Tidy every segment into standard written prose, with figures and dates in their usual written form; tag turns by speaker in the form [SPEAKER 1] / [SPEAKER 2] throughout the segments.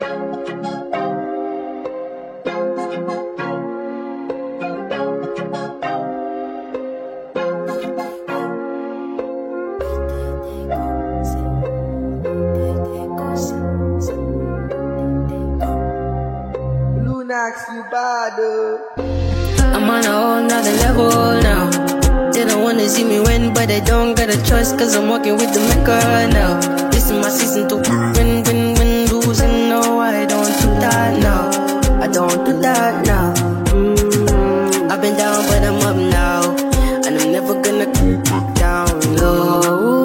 [SPEAKER 1] Lunax, you bad.
[SPEAKER 2] I'm on a whole nother level now. They don't wanna see me win, but they don't got a choice, cause I'm walking with the maker now. This is my season to win, losing. No, I don't do that now. I don't do that now. I've been down, but I'm up now, and I'm never gonna come down low,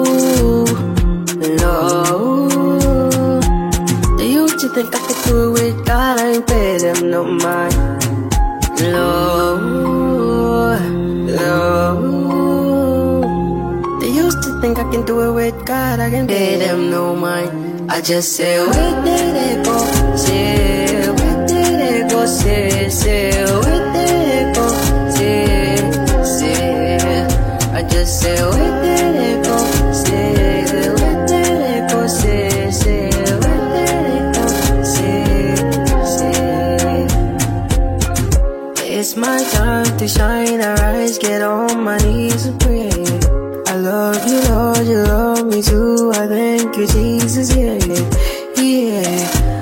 [SPEAKER 2] low. They used to think I could do it with God, I ain't pay them no mind. Low, low. They used to think I can do it with God, I can pay them no mind. I just say, where did it go? Say, where did it go? Say, where did it go? Say. I just say, where did it go? Say, where did it go? Say, where did it go? Say. It's my time to shine, arise, get on my knees and pray. I love you, Lord, you love me too. I thank you, Jesus, yeah, yeah,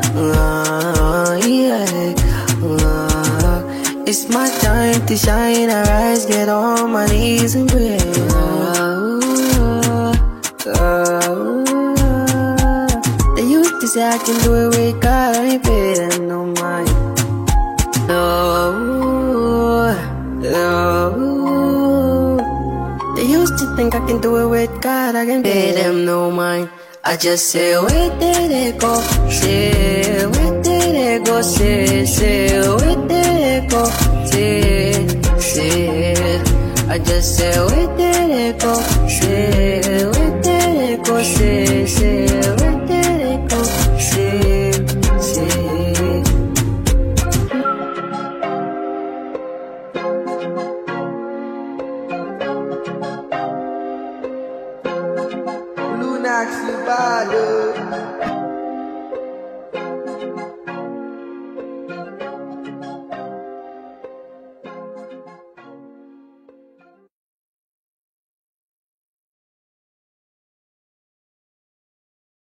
[SPEAKER 2] yeah. It's my time to shine, arise, get on my knees and pray. They used to say I can do it with God, I ain't pay them no mind. No. They used to think I can do it with God, I can pay them no mind. I just say, where did it go? Say, where did it go? Say, where did it go? Say. I just say, where did it go? Say, where did it go? Say, where did it go? Say.
[SPEAKER 1] Lunax, you bad.